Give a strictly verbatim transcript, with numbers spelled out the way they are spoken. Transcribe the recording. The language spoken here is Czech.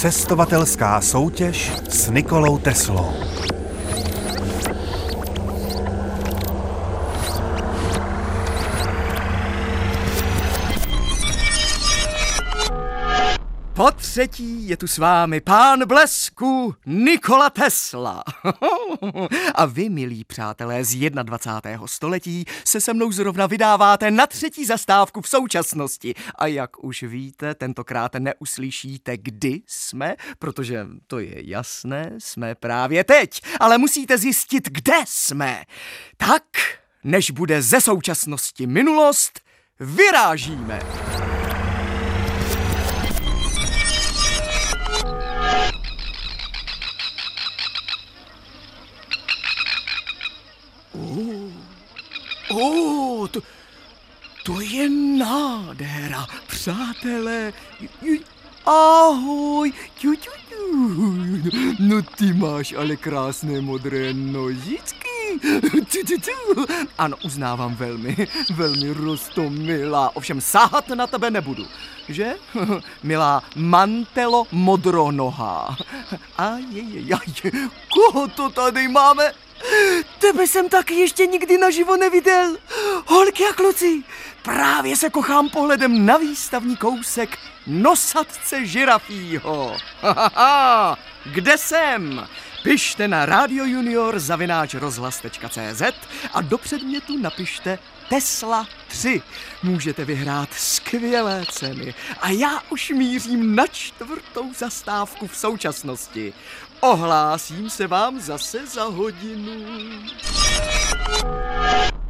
Cestovatelská soutěž s Nikolou Teslou. Po třetí je tu s vámi pán blesku Nikola Tesla. A vy, milí přátelé z dvacátého prvního století, se se mnou zrovna vydáváte na třetí zastávku v současnosti. A jak už víte, tentokrát neuslyšíte, kdy jsme, protože to je jasné, jsme právě teď. Ale musíte zjistit, kde jsme. Tak, než bude ze současnosti minulost, vyrážíme. Oh, to, to je nádhera, přátelé. Ahoj. No ty máš ale krásné modré nožičky. Ano, uznávám, velmi, velmi roztomilá. Ovšem sahat na tebe nebudu, že? Milá Mantelo modronohá. Ajejejaj, koho to tady máme? Tebe jsem taky ještě nikdy naživo neviděl. Holky a kluci, právě se kochám pohledem na výstavní kousek nosatce žirafího. Kde jsem? Pište na radiojunior zavináč rozhlas tečka cé zet a do předmětu napište Tesla tři. Můžete vyhrát skvělé ceny. A já už mířím na čtvrtou zastávku v současnosti. Ohlásím se vám zase za hodinu.